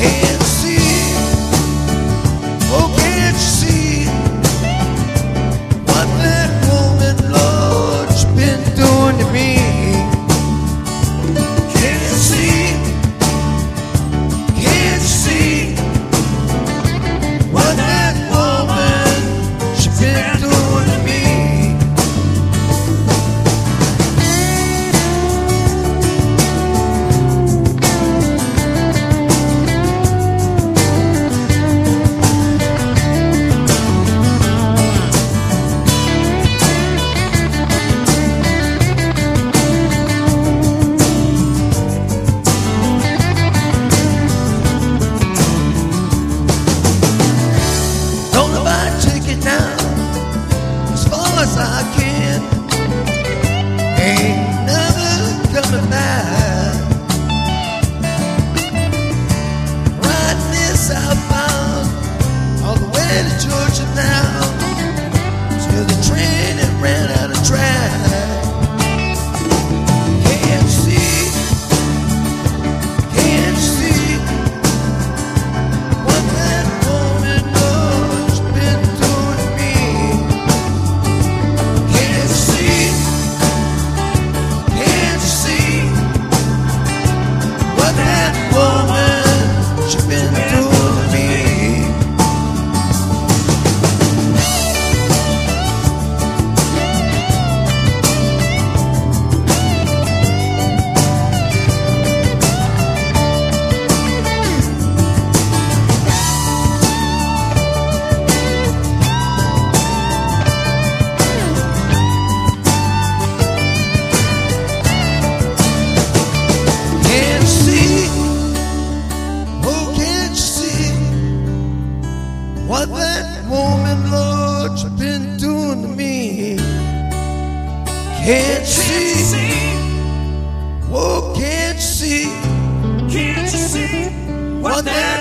Can't see, oh can't you see what that woman, Lord's been doing to me? Can't see, can't see what that woman, she's been doing to me. I can, ain't never coming back. Riding this southbound all the way to Georgia now, till the train it ran out of track. Can't see what that woman knows been doing to me. That woman, she's been doing to me. Can't see, oh can't you see what that woman, Lord's been doing to me? Can't see, oh can't you see what that